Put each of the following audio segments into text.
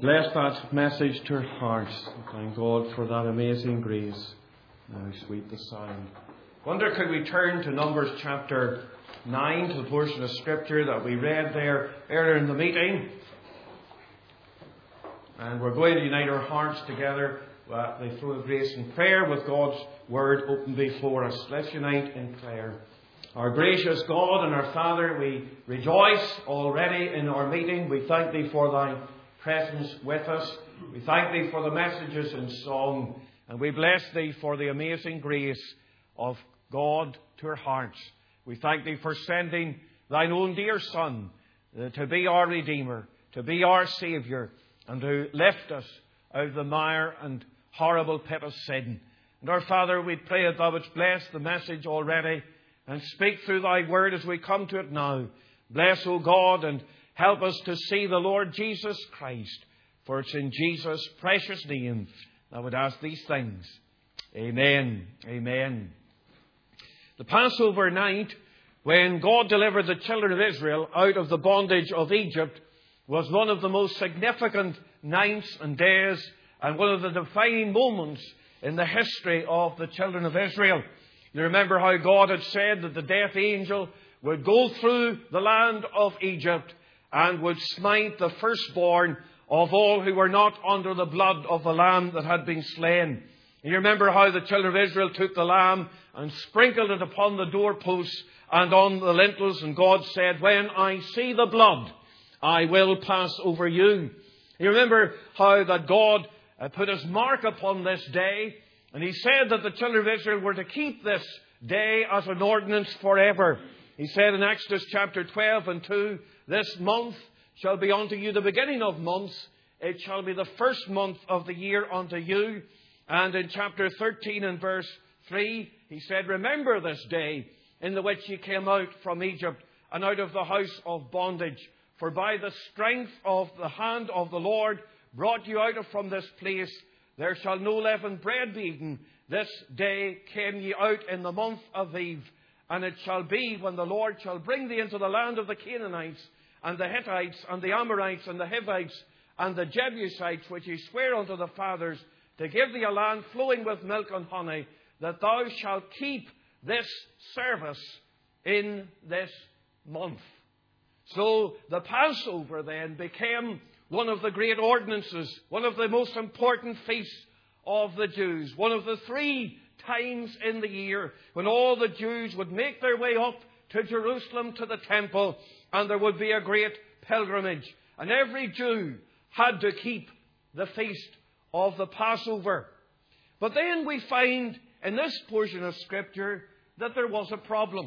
Bless that message to our hearts. Thank God for that amazing grace. How sweet the sound. Wonder, could we turn to Numbers chapter 9, to the portion of Scripture that we read there earlier in the meeting. And we're going to unite our hearts together at the throne of grace in prayer with God's Word open before us. Let's unite in prayer. Our gracious God and our Father, we rejoice already in our meeting. We thank Thee for Thy presence with us. We thank Thee for the messages in song. And we bless Thee for the amazing grace of God to our hearts. We thank Thee for sending Thine own dear Son to be our Redeemer, to be our Saviour, and to lift us out of the mire and horrible pit of sin. And our Father, we pray that Thou wouldst bless the message already and speak through Thy Word as we come to it now. Bless, O God, and help us to see the Lord Jesus Christ. For it's in Jesus' precious name I would ask these things. Amen. Amen. The Passover night, when God delivered the children of Israel out of the bondage of Egypt, was one of the most significant nights and days and one of the defining moments in the history of the children of Israel. You remember how God had said that the death angel would go through the land of Egypt and would smite the firstborn of all who were not under the blood of the lamb that had been slain. You remember how the children of Israel took the lamb and sprinkled it upon the doorposts and on the lintels, and God said, "When I see the blood, I will pass over you." You remember how that God put His mark upon this day, and He said that the children of Israel were to keep this day as an ordinance forever. He said in Exodus chapter 12 and 2, "This month shall be unto you the beginning of months. It shall be the first month of the year unto you." And in chapter 13 and verse 3, He said, "Remember this day in the which ye came out from Egypt and out of the house of bondage. For by the strength of the hand of the Lord brought you out from this place. There shall no leavened bread be eaten. This day came ye out in the month of Eve. And it shall be when the Lord shall bring thee into the land of the Canaanites, and the Hittites, and the Amorites, and the Hivites, and the Jebusites, which He sware unto the fathers, to give thee a land flowing with milk and honey, that thou shalt keep this service in this month." So the Passover then became one of the great ordinances, one of the most important feasts of the Jews, one of the 3 times in the year when all the Jews would make their way up to Jerusalem to the temple, and there would be a great pilgrimage. And every Jew had to keep the feast of the Passover. But then we find in this portion of Scripture that there was a problem,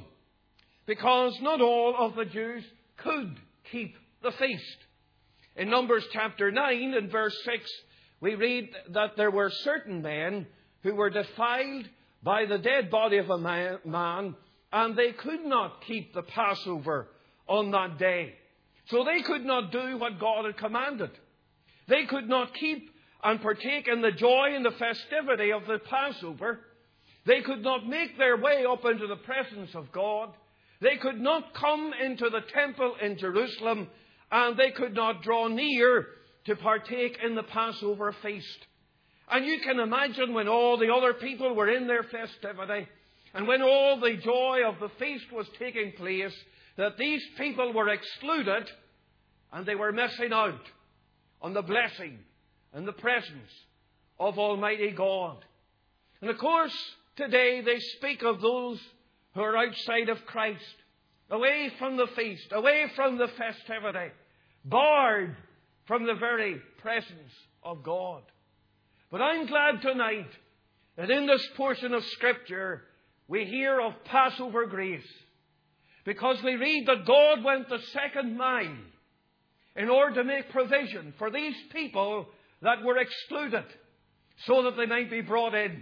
because not all of the Jews could keep the feast. In Numbers chapter 9 and verse 6, we read that there were certain men who were defiled by the dead body of a man, and they could not keep the Passover on that day. So they could not do what God had commanded. They could not keep and partake in the joy and the festivity of the Passover. They could not make their way up into the presence of God. They could not come into the temple in Jerusalem, and they could not draw near to partake in the Passover feast. And you can imagine when all the other people were in their festivity, and when all the joy of the feast was taking place, that these people were excluded, and they were missing out on the blessing and the presence of Almighty God. And of course, today they speak of those who are outside of Christ, away from the feast, away from the festivity, barred from the very presence of God. But I'm glad tonight that in this portion of Scripture we hear of Passover grace, because we read that God went the second mile in order to make provision for these people that were excluded, so that they might be brought in.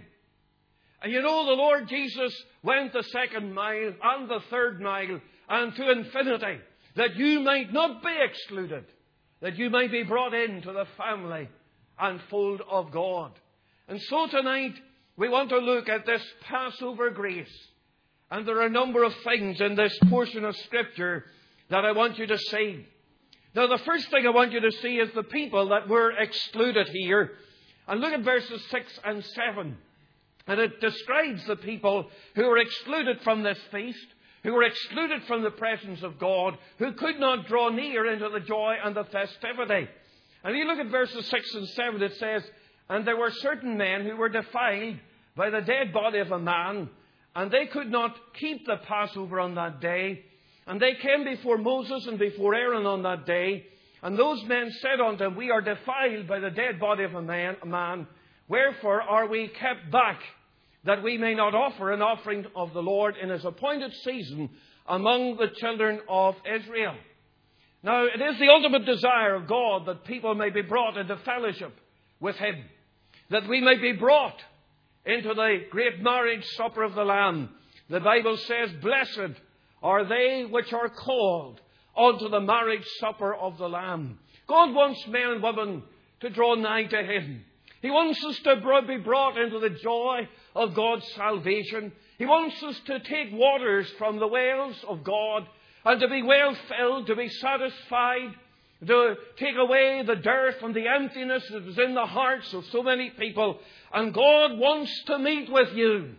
And you know, the Lord Jesus went the second mile and the third mile and to infinity, that you might not be excluded, that you might be brought into the family and fold of God. And so tonight we want to look at this Passover grace. And there are a number of things in this portion of Scripture that I want you to see. Now, the first thing I want you to see is the people that were excluded here. And look at verses 6 and 7. And it describes the people who were excluded from this feast, who were excluded from the presence of God, who could not draw near into the joy and the festivity. And if you look at verses 6 and 7, it says, "And there were certain men who were defiled by the dead body of a man, and they could not keep the Passover on that day. And they came before Moses and before Aaron on that day. And those men said unto him, We are defiled by the dead body of a man. Wherefore are we kept back, that we may not offer an offering of the Lord in his appointed season among the children of Israel." Now, it is the ultimate desire of God that people may be brought into fellowship with him, that we may be brought into the great marriage supper of the Lamb. The Bible says, "Blessed are they which are called unto the marriage supper of the Lamb." God wants men and women to draw nigh to him. He wants us to be brought into the joy of God's salvation. He wants us to take waters from the wells of God and to be well filled, to be satisfied, to take away the dearth and the emptiness that is in the hearts of so many people. And God wants to meet with you.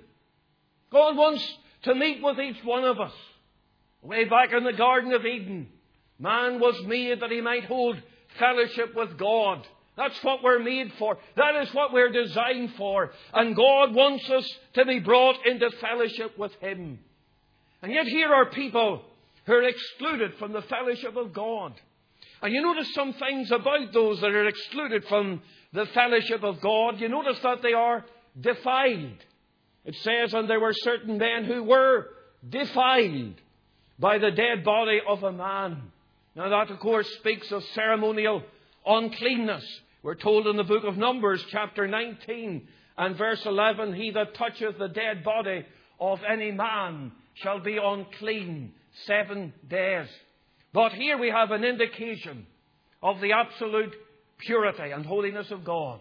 God wants to meet with each one of us. Way back in the Garden of Eden, man was made that he might hold fellowship with God. That's what we're made for. That is what we're designed for. And God wants us to be brought into fellowship with him. And yet here are people who are excluded from the fellowship of God. And you notice some things about those that are excluded from the fellowship of God. You notice that they are defiled. It says, "And there were certain men who were defiled by the dead body of a man." Now that, of course, speaks of ceremonial uncleanness. We're told in the book of Numbers, chapter 19 and verse 11, "He that toucheth the dead body of any man shall be unclean 7 days." But here we have an indication of the absolute purity and holiness of God.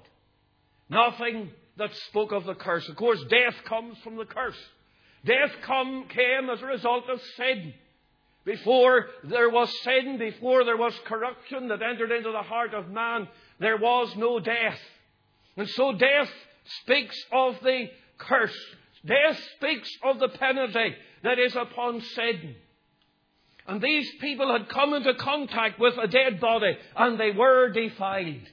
Nothing that spoke of the curse. Of course, death comes from the curse. Death came as a result of sin. Before there was sin, before there was corruption that entered into the heart of man, there was no death. And so death speaks of the curse. Death speaks of the penalty that is upon sin. And these people had come into contact with a dead body, and they were defiled.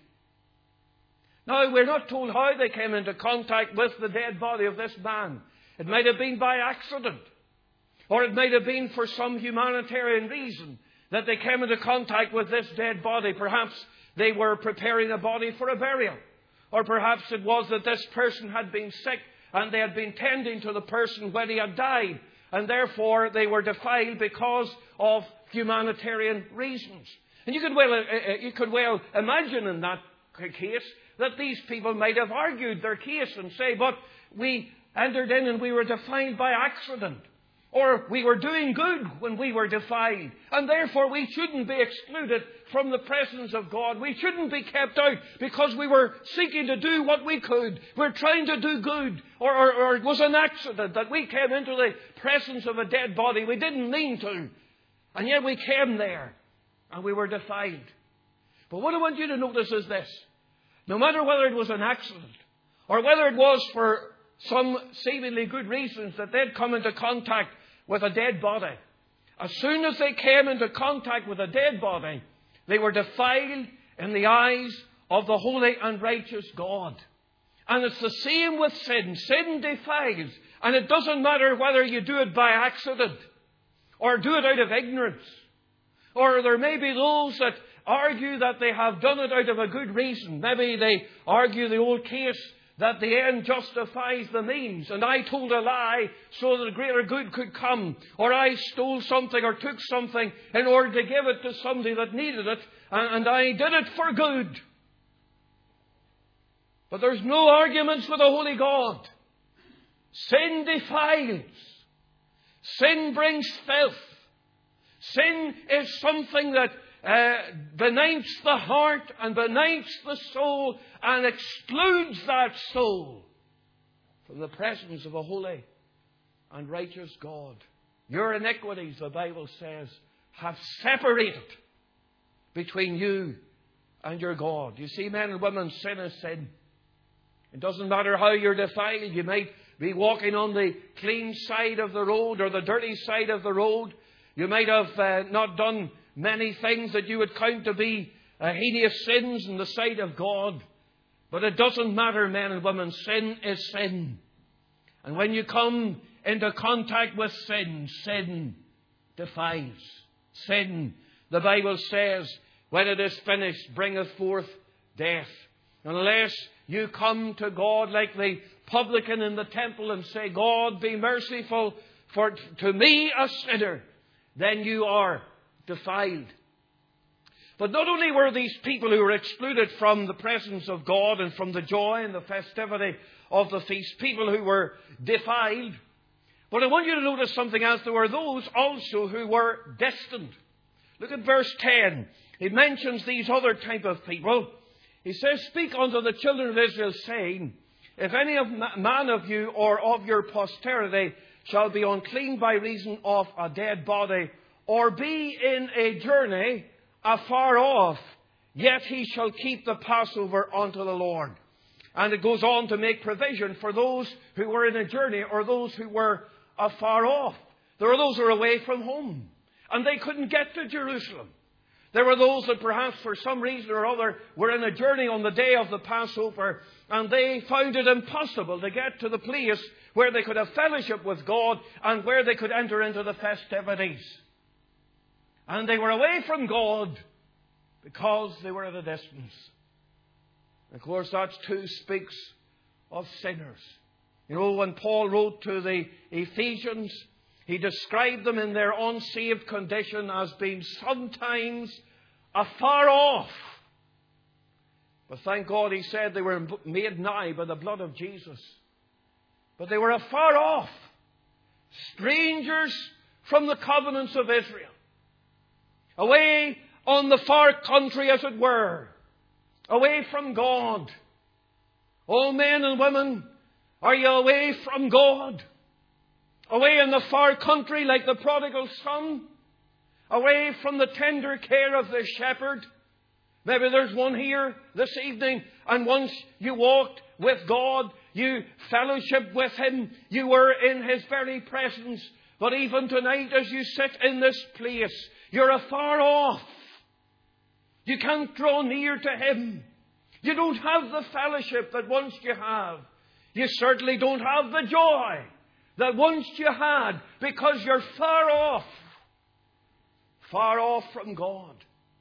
Now, we're not told how they came into contact with the dead body of this man. It might have been by accident. Or it might have been for some humanitarian reason that they came into contact with this dead body. Perhaps they were preparing a body for a burial. Or perhaps it was that this person had been sick and they had been tending to the person when he had died. And therefore they were defiled because of humanitarian reasons. And you could well imagine in that case that these people might have argued their case and say, "But we entered in and we were defiled by accident. Or we were doing good when we were defiled. And therefore we shouldn't be excluded from the presence of God. We shouldn't be kept out because we were seeking to do what we could. We're trying to do good. Or it was an accident that we came into the presence of a dead body. We didn't mean to. And yet we came there and we were defiled." But what I want you to notice is this. No matter whether it was an accident or whether it was for some seemingly good reasons that they'd come into contact with a dead body, as soon as they came into contact with a dead body, they were defiled in the eyes of the holy and righteous God. And it's the same with sin. Sin defiles. And it doesn't matter whether you do it by accident or do it out of ignorance. Or there may be those that argue that they have done it out of a good reason. Maybe they argue the old case that the end justifies the means. And I told a lie so that a greater good could come. Or I stole something or took something in order to give it to somebody that needed it. And I did it for good. But there's no arguments with the Holy God. Sin defiles. Sin brings filth. Sin is something that benights the heart and benights the soul and excludes that soul from the presence of a holy and righteous God. Your iniquities, the Bible says, have separated between you and your God. You see, men and women, sin is sin. It doesn't matter how you're defiled. You might be walking on the clean side of the road or the dirty side of the road. You might have not done many things that you would count to be heinous sins in the sight of God. But it doesn't matter, men and women. Sin is sin. And when you come into contact with sin, sin defiles. Sin, the Bible says, when it is finished, bringeth forth death. Unless you come to God like the publican in the temple and say, God, be merciful to me, a sinner, then you are defiled. But not only were these people who were excluded from the presence of God and from the joy and the festivity of the feast, people who were defiled, but I want you to notice something else. There were those also who were destined. Look at verse 10. He mentions these other type of people. He says, speak unto the children of Israel, saying, if any man of you or of your posterity shall be unclean by reason of a dead body, or be in a journey afar off, yet he shall keep the Passover unto the Lord. And it goes on to make provision for those who were in a journey or those who were afar off. There were those who were away from home, and they couldn't get to Jerusalem. There were those that perhaps for some reason or other were in a journey on the day of the Passover, and they found it impossible to get to the place where they could have fellowship with God and where they could enter into the festivities. And they were away from God because they were at a distance. Of course, that too speaks of sinners. You know, when Paul wrote to the Ephesians, he described them in their unsaved condition as being sometimes afar off. But thank God, he said they were made nigh by the blood of Jesus. But they were afar off. Strangers from the covenants of Israel. Away on the far country, as it were. Away from God. Oh, men and women, are you away from God? Away in the far country like the prodigal son? Away from the tender care of the shepherd? Maybe there's one here this evening, and once you walked with God, you fellowshiped with Him, you were in His very presence. But even tonight, as you sit in this place, you're afar off. You can't draw near to Him. You don't have the fellowship that once you have. You certainly don't have the joy that once you had, because you're far off from God.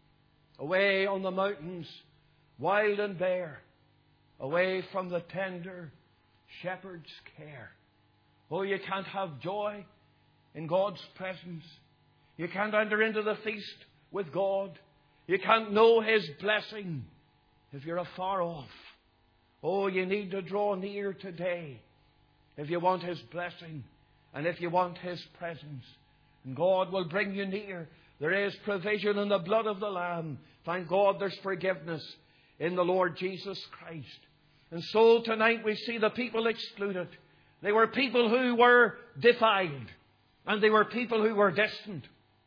Away on the mountains, wild and bare, away from the tender shepherd's care. Oh, you can't have joy in God's presence. You can't enter into the feast with God. You can't know His blessing if you're afar off. Oh, you need to draw near today if you want His blessing and if you want His presence. And God will bring you near. There is provision in the blood of the Lamb. Thank God there's forgiveness in the Lord Jesus Christ. And so tonight we see the people excluded. They were people who were defiled. And they were people who were destined.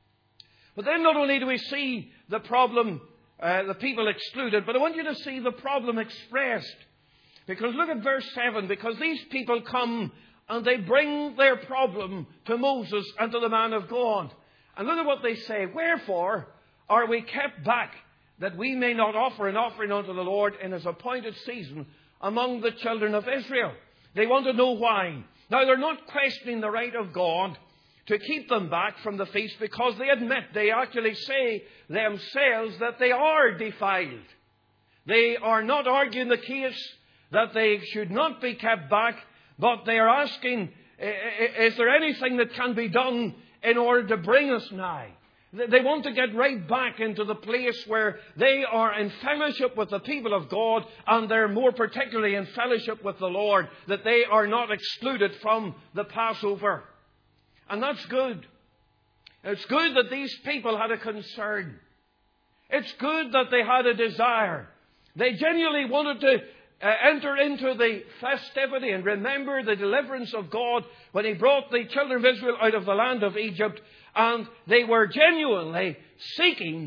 But then not only do we see the problem, the people excluded, but I want you to see the problem expressed. Because look at verse 7. Because these people come and they bring their problem to Moses and to the man of God. And look at what they say. Wherefore are we kept back, that we may not offer an offering unto the Lord in His appointed season among the children of Israel? They want to know why. Now, they're not questioning the right of God to keep them back from the feast, because they admit, they actually say themselves that they are defiled. They are not arguing the case that they should not be kept back, but they are asking, is there anything that can be done in order to bring us nigh? They want to get right back into the place where they are in fellowship with the people of God, and they're more particularly in fellowship with the Lord, that they are not excluded from the Passover. And that's good. It's good that these people had a concern. It's good that they had a desire. They genuinely wanted to enter into the festivity and remember the deliverance of God when He brought the children of Israel out of the land of Egypt. And they were genuinely seeking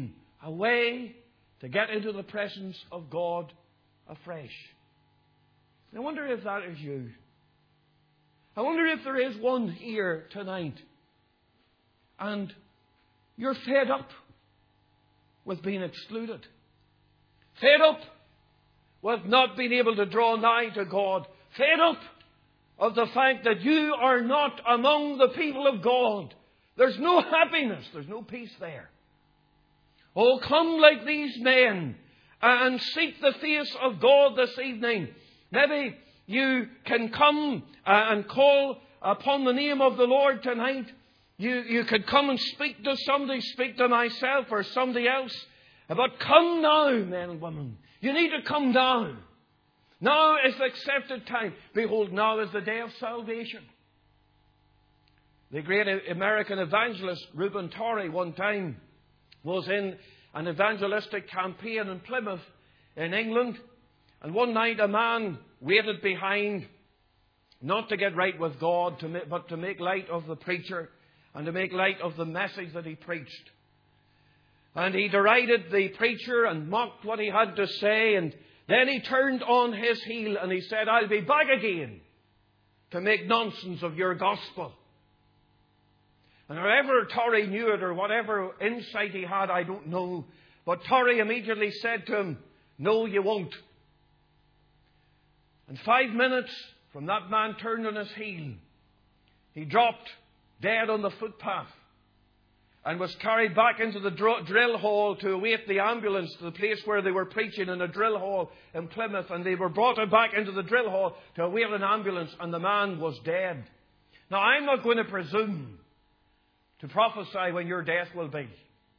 a way to get into the presence of God afresh. I wonder if that is you. I wonder if there is one here tonight and you're fed up with being excluded. Fed up with not being able to draw nigh to God. Fed up of the fact that you are not among the people of God. There's no happiness. There's no peace there. Oh, come like these men and seek the face of God this evening. Maybe you can come and call upon the name of the Lord tonight. You could come and speak to somebody, speak to myself or somebody else. But come now, men and women. You need to come now. Now is the accepted time. Behold, now is the day of salvation. The great American evangelist Reuben Torrey one time was in an evangelistic campaign in Plymouth in England. And one night a man waited behind, not to get right with God, but to make light of the preacher and to make light of the message that he preached. And he derided the preacher and mocked what he had to say. And then he turned on his heel and he said, I'll be back again to make nonsense of your gospel. And however Torrey knew it or whatever insight he had, I don't know. But Torrey immediately said to him, no, you won't. And 5 minutes from that man turned on his heel, he dropped dead on the footpath and was carried back into the drill hall to await the ambulance to the place where they were preaching in a drill hall in Plymouth. And they were brought back into the drill hall to await an ambulance, and the man was dead. Now, I'm not going to presume to prophesy when your death will be.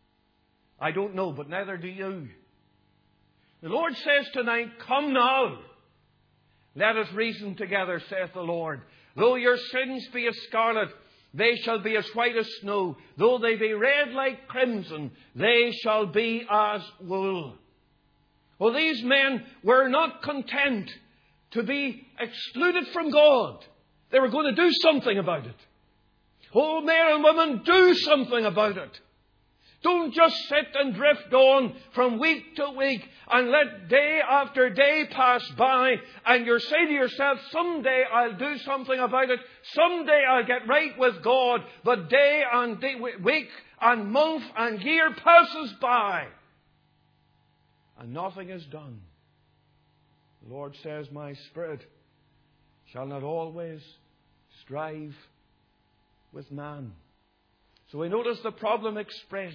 I don't know, but neither do you. The Lord says tonight, come now. Let us reason together, saith the Lord. Though your sins be as scarlet, they shall be as white as snow. Though they be red like crimson, they shall be as wool. Well, these men were not content to be excluded from God. They were going to do something about it. Oh, men and women, do something about it. Don't just sit and drift on from week to week and let day after day pass by and you're saying to yourself, someday I'll do something about it. Someday I'll get right with God. But day and day, week and month and year passes by and nothing is done. The Lord says, my spirit shall not always strive with man. So we notice the problem expressed.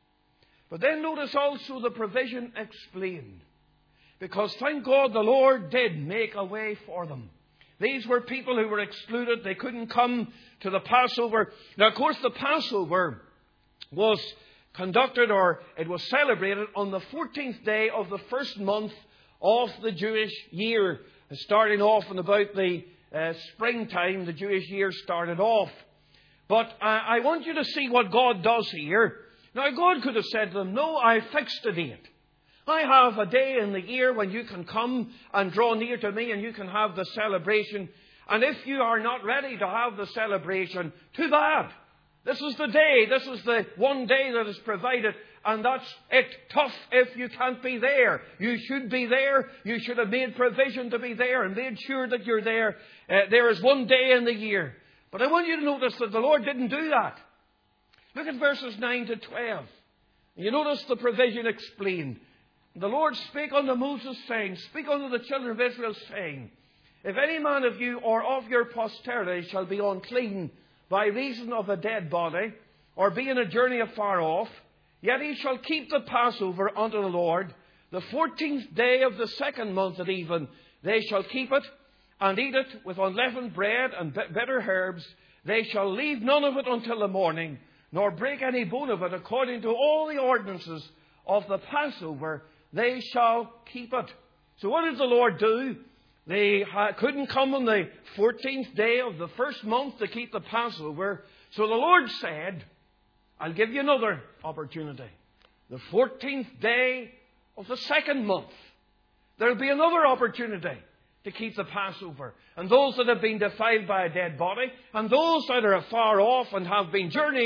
But then notice also the provision explained. Because thank God the Lord did make a way for them. These were people who were excluded. They couldn't come to the Passover. Now, of course, the Passover was conducted, or it was celebrated on the 14th day of the first month of the Jewish year. Starting off in about the springtime, the Jewish year started off. But I want you to see what God does here. Now, God could have said to them, no, I fixed a date. I have a day in the year when you can come and draw near to me and you can have the celebration. And if you are not ready to have the celebration, too bad. This is the day. This is the one day that is provided. And that's it. Tough if you can't be there. You should be there. You should have made provision to be there and made sure that you're there. There is one day in the year. But I want you to notice that the Lord didn't do that. Look at verses 9 to 12. You notice the provision explained. The Lord spake unto Moses, saying, speak unto the children of Israel, saying, if any man of you or of your posterity shall be unclean by reason of a dead body, or be in a journey afar off, yet he shall keep the Passover unto the Lord. The 14th day of the second month at even, they shall keep it, and eat it with unleavened bread and bitter herbs. They shall leave none of it until the morning, nor break any bone of it. According to all the ordinances of the Passover, they shall keep it. So what did the Lord do? They couldn't come on the 14th day of the first month to keep the Passover. So the Lord said, I'll give you another opportunity. The 14th day of the second month, there'll be another opportunity to keep the Passover. And those that have been defiled by a dead body, and those that are afar off and have been journeying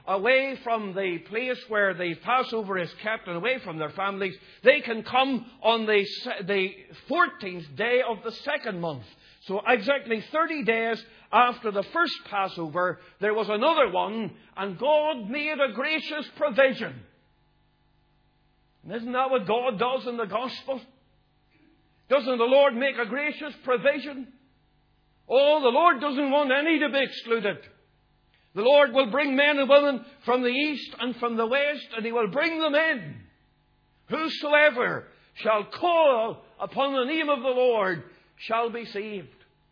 away from the place where the Passover is kept and away from their families, they can come on the 14th day of the second month. So exactly 30 days after the first Passover, there was another one, and God made a gracious provision. And isn't that what God does in the gospel? Doesn't the Lord make a gracious provision? Oh, the Lord doesn't want any to be excluded. The Lord will bring men and women from the east and from the west, and He will bring them in. Whosoever shall call upon the name of the Lord shall be saved.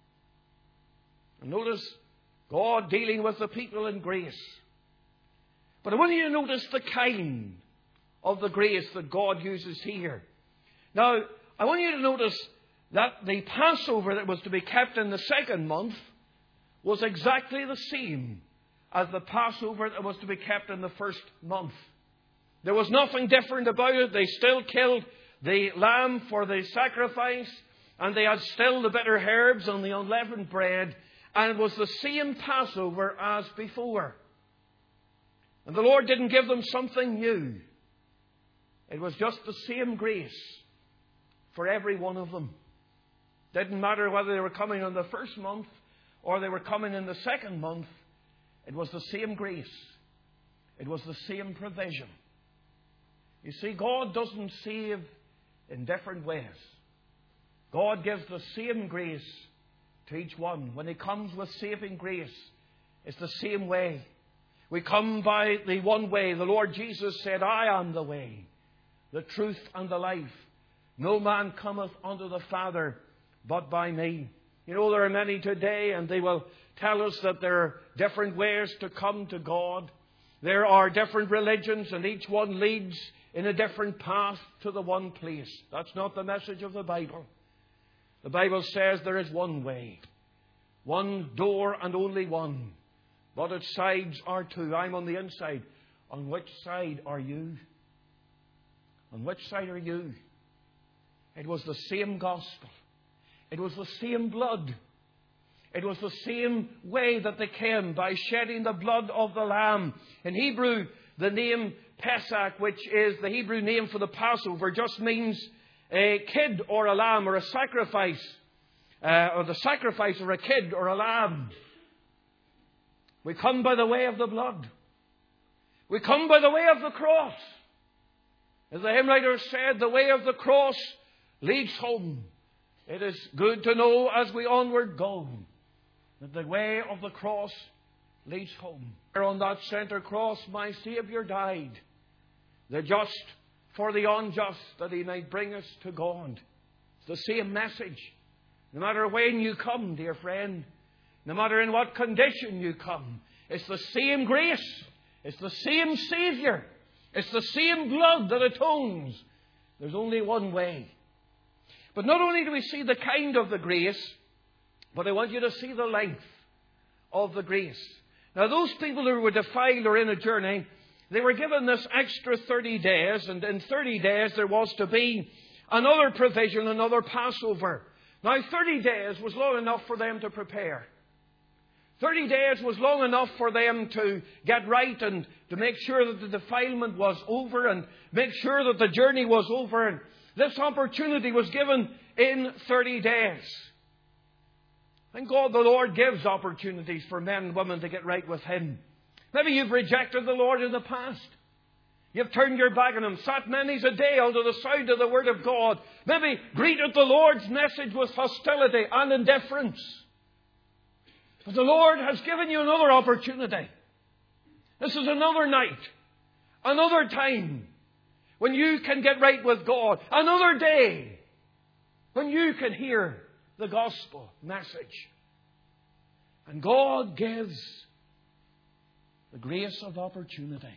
And notice God dealing with the people in grace. But I want you to notice the kind of the grace that God uses here. Now, I want you to notice that the Passover that was to be kept in the second month was exactly the same as the Passover that was to be kept in the first month. There was nothing different about it. They still killed the lamb for the sacrifice, and they had still the bitter herbs and the unleavened bread, and it was the same Passover as before. And the Lord didn't give them something new. It was just the same grace for every one of them. Didn't matter whether they were coming in the first month or they were coming in the second month. It was the same grace. It was the same provision. You see, God doesn't save in different ways. God gives the same grace to each one. When He comes with saving grace, it's the same way. We come by the one way. The Lord Jesus said, I am the way, the truth, and the life. No man cometh unto the Father but by me. You know, there are many today, and they will tell us that there are different ways to come to God. There are different religions, and each one leads in a different path to the one place. That's not the message of the Bible. The Bible says there is one way, one door, and only one. But its sides are two. I'm on the inside. On which side are you? On which side are you? It was the same gospel. It was the same blood. It was the same way that they came, by shedding the blood of the Lamb. In Hebrew, the name Pesach, which is the Hebrew name for the Passover, just means a kid or a lamb or a sacrifice, or the sacrifice of a kid or a lamb. We come by the way of the blood. We come by the way of the cross. As the hymn writer said, the way of the cross leads home. It is good to know as we onward go that the way of the cross leads home. On that center cross my Saviour died, the just for the unjust, that He might bring us to God. It's the same message. No matter when you come, dear friend, no matter in what condition you come, it's the same grace. It's the same Saviour. It's the same blood that atones. There's only one way. But not only do we see the kind of the grace, but I want you to see the length of the grace. Now, those people who were defiled or in a journey, they were given this extra 30 days, and in 30 days there was to be another provision, another Passover. Now, 30 days was long enough for them to prepare. 30 days was long enough for them to get right and to make sure that the defilement was over and make sure that the journey was over. And this opportunity was given in 30 days. Thank God the Lord gives opportunities for men and women to get right with Him. Maybe you've rejected the Lord in the past. You've turned your back on Him, sat many's a day under the sound of the Word of God. Maybe greeted the Lord's message with hostility and indifference. But the Lord has given you another opportunity. This is another night, another time when you can get right with God. Another day when you can hear the gospel message. And God gives the grace of opportunity.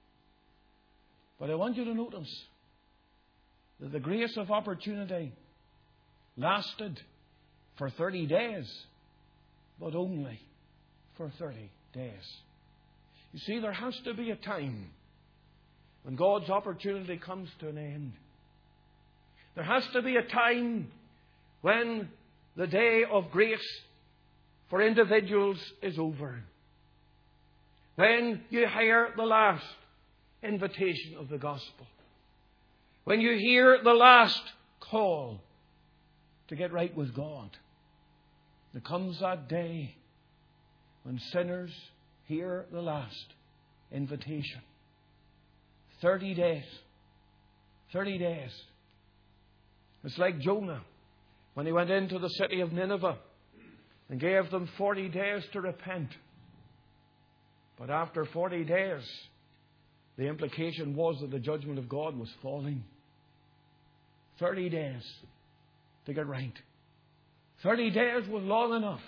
But I want you to notice that the grace of opportunity lasted for 30 days, but only for 30 days. You see, there has to be a time when God's opportunity comes to an end. There has to be a time when the day of grace for individuals is over. when you hear the last invitation of the gospel, when you hear the last call to get right with God, there comes that day when sinners hear the last invitation. 30 days. 30 days. It's like Jonah when he went into the city of Nineveh and gave them 40 days to repent. But after 40 days, the implication was that the judgment of God was falling. 30 days to get right. 30 days was long enough.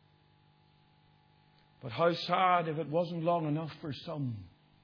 But how sad if it wasn't long enough for some.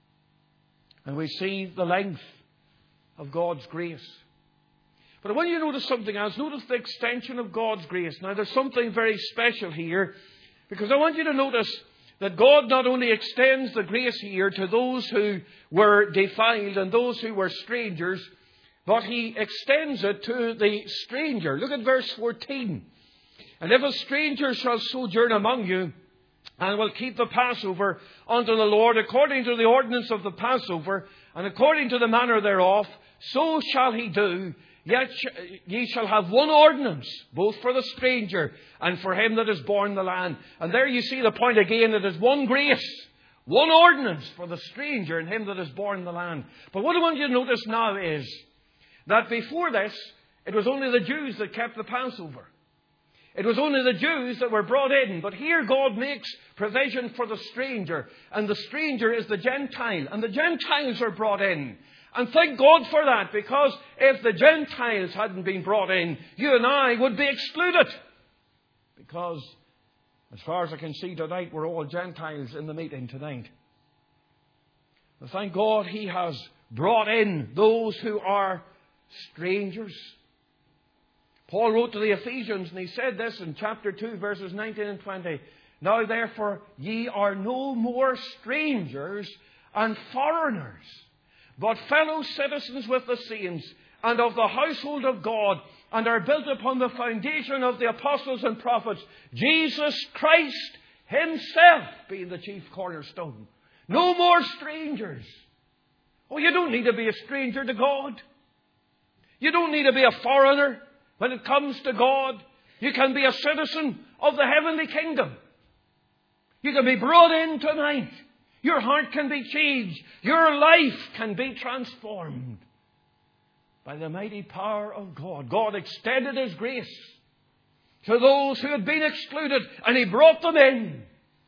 And we see the length of God's grace. But I want you to notice something else. Notice the extension of God's grace. Now there's something very special here, because I want you to notice that God not only extends the grace here to those who were defiled and those who were strangers, but He extends it to the stranger. Look at verse 14. And if a stranger shall sojourn among you, and will keep the Passover unto the Lord according to the ordinance of the Passover, and according to the manner thereof, so shall he do. Yet ye shall have one ordinance, both for the stranger and for him that is born in the land. And there you see the point again, that is one grace, one ordinance for the stranger and him that is born in the land. But what I want you to notice now is that before this, it was only the Jews that kept the Passover. It was only the Jews that were brought in. But here God makes provision for the stranger. And the stranger is the Gentile. And the Gentiles are brought in. And thank God for that, because if the Gentiles hadn't been brought in, you and I would be excluded. Because, as far as I can see tonight, we're all Gentiles in the meeting tonight. But thank God He has brought in those who are strangers. Paul wrote to the Ephesians, and he said this in chapter 2, verses 19 and 20. Now therefore ye are no more strangers and foreigners, but fellow citizens with the saints and of the household of God, and are built upon the foundation of the apostles and prophets, Jesus Christ Himself being the chief cornerstone. No more strangers. Oh, you don't need to be a stranger to God. You don't need to be a foreigner when it comes to God. You can be a citizen of the heavenly kingdom. You can be brought in tonight. Your heart can be changed. Your life can be transformed by the mighty power of God. God extended His grace to those who had been excluded, and He brought them in.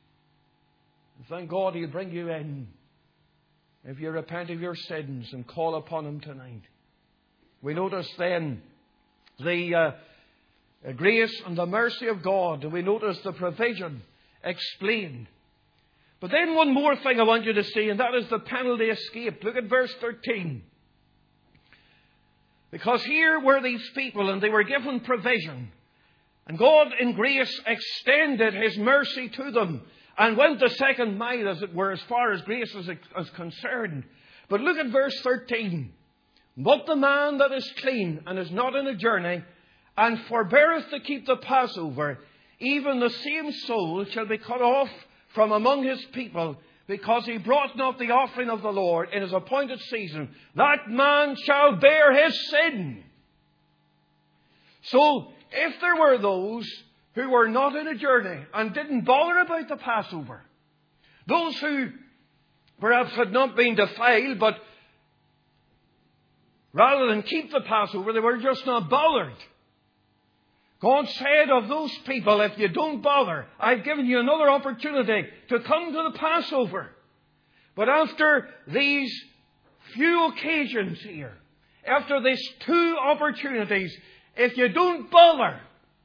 And thank God He'll bring you in if you repent of your sins and call upon Him tonight. We notice then the grace and the mercy of God, and we notice the provision explained. But then one more thing I want you to see, and that is the penalty escaped. Look at verse 13. Because here were these people, and they were given provision. And God in grace extended His mercy to them and went the second mile, as it were, as far as grace is concerned. But look at verse 13. But the man that is clean and is not in a journey, and forbeareth to keep the Passover, even the same soul shall be cut off from among his people, because he brought not the offering of the Lord in his appointed season. That man shall bear his sin. So, if there were those who were not in a journey and didn't bother about the Passover, those who perhaps had not been defiled, but rather than keep the Passover, they were just not bothered. God said of those people, if you don't bother, I've given you another opportunity to come to the Passover. But after these few occasions here, after these two opportunities, if you don't bother,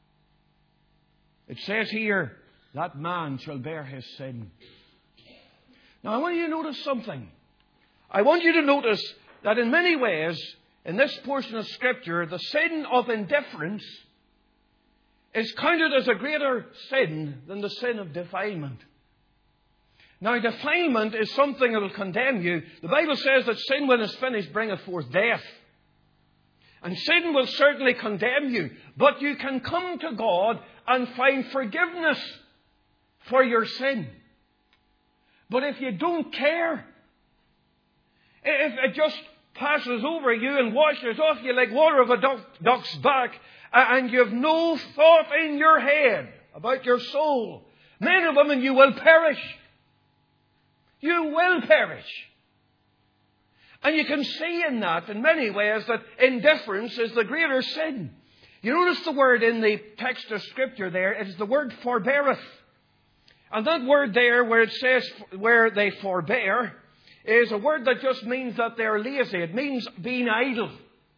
it says here, that man shall bear his sin. Now I want you to notice something. I want you to notice that in many ways, in this portion of Scripture, the sin of indifference is counted as a greater sin than the sin of defilement. Now, defilement is something that will condemn you. The Bible says that sin, when it's finished, bringeth forth death. And sin will certainly condemn you. But you can come to God and find forgiveness for your sin. But if you don't care, if it just passes over you and washes off you like water of a duck's back, and you have no thought in your head about your soul, men and women, you will perish. You will perish. And you can see in that, in many ways, that indifference is the greater sin. You notice the word in the text of Scripture there, it is the word forbeareth. And that word there, where it says, where they forbear, is a word that just means that they're lazy. It means being idle.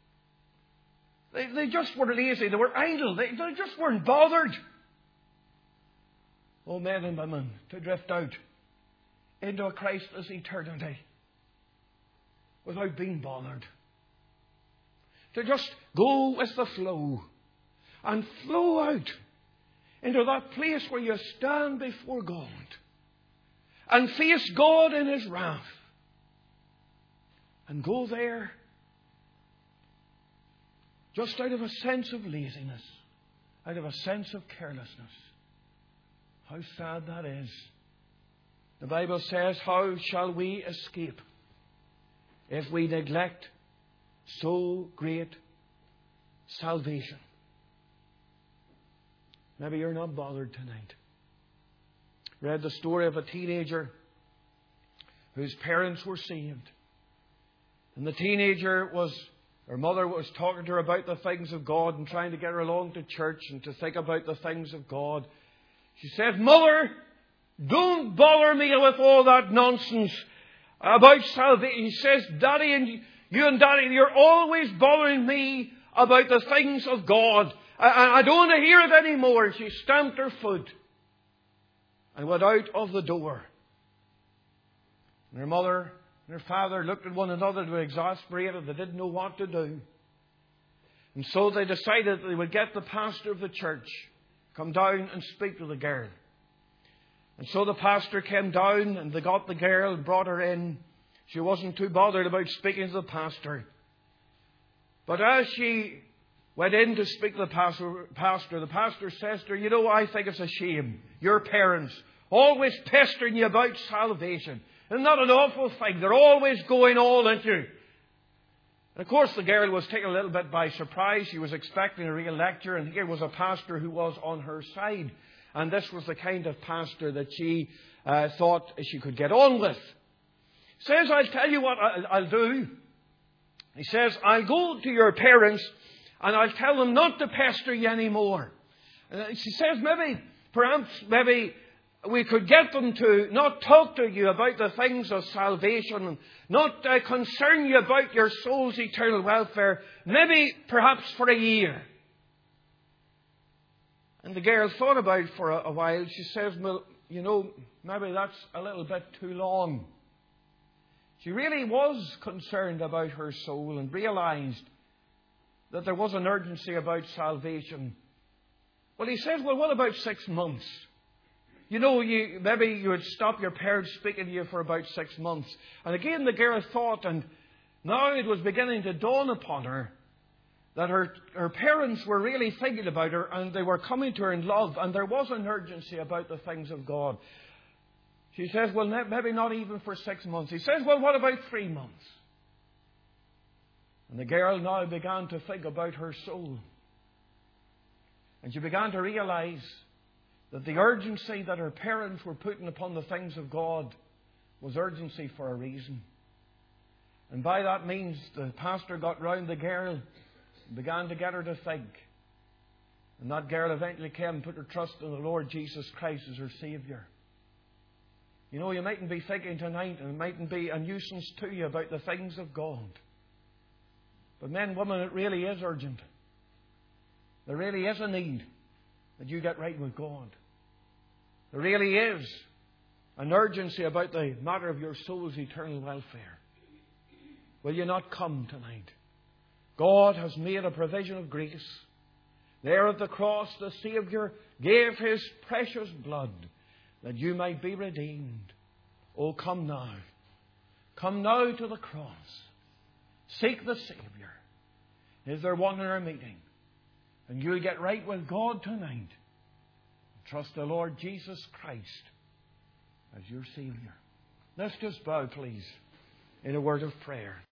They just were lazy. They were idle. They just weren't bothered. Oh, men and women, to drift out into a Christless eternity without being bothered. To just go with the flow and flow out into that place where you stand before God and face God in His wrath. And go there just out of a sense of laziness, out of a sense of carelessness. How sad that is. The Bible says, how shall we escape if we neglect so great salvation? Maybe you're not bothered tonight. Read the story of a teenager whose parents were saved. And the teenager her mother was talking to her about the things of God and trying to get her along to church and to think about the things of God. She said, Mother, don't bother me with all that nonsense about salvation. He says, Daddy, and you and Daddy, you're always bothering me about the things of God. I don't want to hear it anymore. And she stamped her foot and went out of the door. And her mother and her father looked at one another to exasperate it. They didn't know what to do. And so they decided that they would get the pastor of the church, come down and speak to the girl. And so the pastor came down and they got the girl and brought her in. She wasn't too bothered about speaking to the pastor. But as she went in to speak to the pastor says to her, you know, I think it's a shame. Your parents always pestering you about salvation. Isn't that an awful thing? They're always going all into you. And of course the girl was taken a little bit by surprise. She was expecting a real lecture, and here was a pastor who was on her side. And this was the kind of pastor that she thought she could get on with. He says, I'll tell you what I'll do. He says, I'll go to your parents and I'll tell them not to pester you anymore. She says, perhaps we could get them to not talk to you about the things of salvation and not concern you about your soul's eternal welfare, perhaps for a year. And the girl thought about it for a while. She says, well, you know, maybe that's a little bit too long. She really was concerned about her soul and realized that there was an urgency about salvation. Well, he says, well, what about 6 months? You know, maybe you would stop your parents speaking to you for about 6 months. And again, the girl thought, and now it was beginning to dawn upon her that her parents were really thinking about her and they were coming to her in love, and there was an urgency about the things of God. She says, well, maybe not even for 6 months. He says, well, what about 3 months? And the girl now began to think about her soul. And she began to realize that the urgency that her parents were putting upon the things of God was urgency for a reason. And by that means, the pastor got round the girl and began to get her to think. And that girl eventually came and put her trust in the Lord Jesus Christ as her Saviour. You know, you mightn't be thinking tonight, and it mightn't be a nuisance to you about the things of God. But men and women, it really is urgent. There really is a need that you get right with God. There really is an urgency about the matter of your soul's eternal welfare. Will you not come tonight? God has made a provision of grace. There at the cross, the Saviour gave His precious blood that you might be redeemed. Oh, come now. Come now to the cross. Seek the Saviour. Is there one in our meeting? And you'll get right with God tonight. Trust the Lord Jesus Christ as your Saviour. Let's just bow, please, in a word of prayer.